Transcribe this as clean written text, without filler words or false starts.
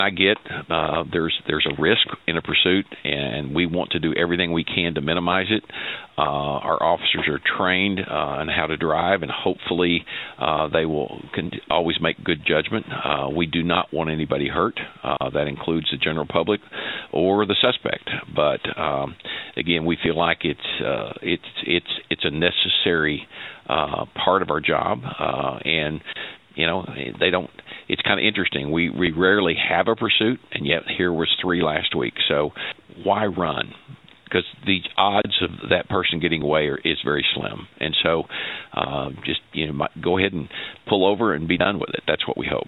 I get there's a risk in a pursuit, and we want to do everything we can to minimize it. Our officers are trained on how to drive, and hopefully they will always make good judgment. We do not want anybody hurt. That includes the general public or the suspect. But again, we feel like it's a necessary part of our job, and they don't. It's kind of interesting. We rarely have a pursuit, and yet here was 3 last week. So why run? Because the odds of that person getting away is very slim. And so just go ahead and pull over and be done with it. That's what we hope.